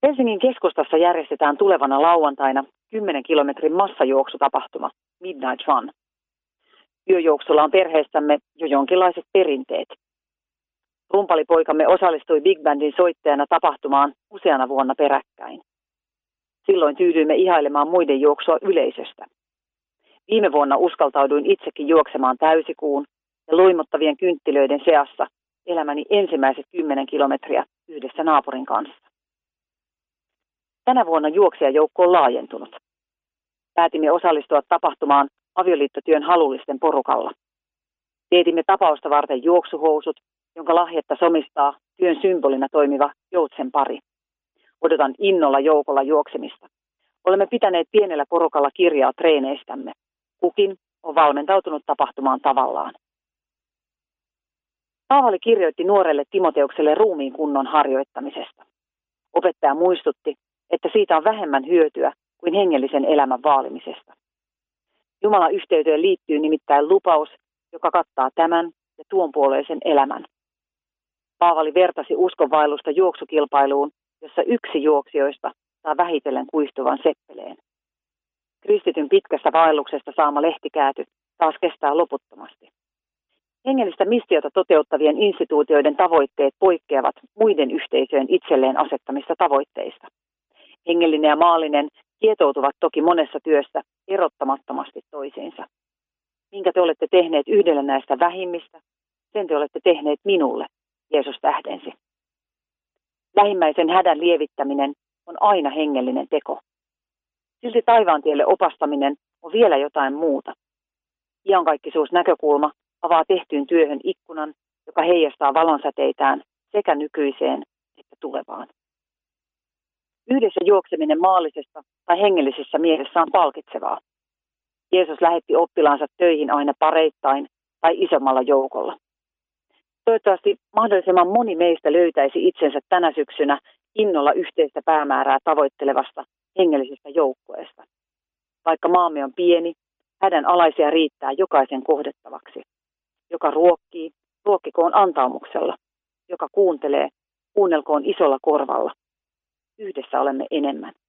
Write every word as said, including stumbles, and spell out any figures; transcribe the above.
Helsingin keskustassa järjestetään tulevana lauantaina kymmenen kilometrin massajuoksutapahtuma Midnight Run. Yöjuoksulla on perheessämme jo jonkinlaiset perinteet. Rumpalipoikamme osallistui Big Bandin soittajana tapahtumaan useana vuonna peräkkäin. Silloin tyydyimme ihailemaan muiden juoksua yleisöstä. Viime vuonna uskaltauduin itsekin juoksemaan täysikuun ja loimottavien kynttilöiden seassa elämäni ensimmäiset kymmenen kilometriä yhdessä naapurin kanssa. Tänä vuonna juoksijajoukko on laajentunut. Päätimme osallistua tapahtumaan avioliittotyön halullisten porukalla. Teetimme tapausta varten juoksuhousut, jonka lahjetta somistaa työn symbolina toimiva joutsen pari. Odotan innolla joukolla juoksemista. Olemme pitäneet pienellä porukalla kirjaa treeneistämme. Kukin on valmentautunut tapahtumaan tavallaan. Paavali kirjoitti nuorelle Timoteukselle ruumiin kunnon harjoittamisesta. Opettaja muistutti, että siitä on vähemmän hyötyä kuin hengellisen elämän vaalimisesta. Jumalan yhteyteen liittyy nimittäin lupaus, joka kattaa tämän ja tuon puoleisen elämän. Paavali vertasi uskonvaellusta juoksukilpailuun, jossa yksi juoksijoista saa vähitellen kuihtuvan seppeleen. Kristityn pitkästä vaelluksesta saama lehtikääty taas kestää loputtomasti. Hengellistä missiota toteuttavien instituutioiden tavoitteet poikkeavat muiden yhteisöjen itselleen asettamista tavoitteista. Hengellinen ja maallinen kietoutuvat toki monessa työssä erottamattomasti toisiinsa. Minkä te olette tehneet yhdelle näistä vähimmistä, sen te olette tehneet minulle, Jeesus tähdensi. Lähimmäisen hädän lievittäminen on aina hengellinen teko. Silti taivaantielle opastaminen on vielä jotain muuta. Iankaikkisuus näkökulma avaa tehtyyn työhön ikkunan, joka heijastaa valonsäteitään sekä nykyiseen että tulevaan. Yhdessä juokseminen maallisessa tai hengellisessä mielessä on palkitsevaa. Jeesus lähetti oppilaansa töihin aina pareittain tai isommalla joukolla. Toivottavasti mahdollisimman moni meistä löytäisi itsensä tänä syksynä innolla yhteistä päämäärää tavoittelevasta hengellisestä joukkueesta. Vaikka maamme on pieni, hädän alaisia riittää jokaisen kohdettavaksi. Joka ruokkii, ruokkikoon antaumuksella. Joka kuuntelee, kuunnelkoon isolla korvalla. Yhdessä olemme enemmän.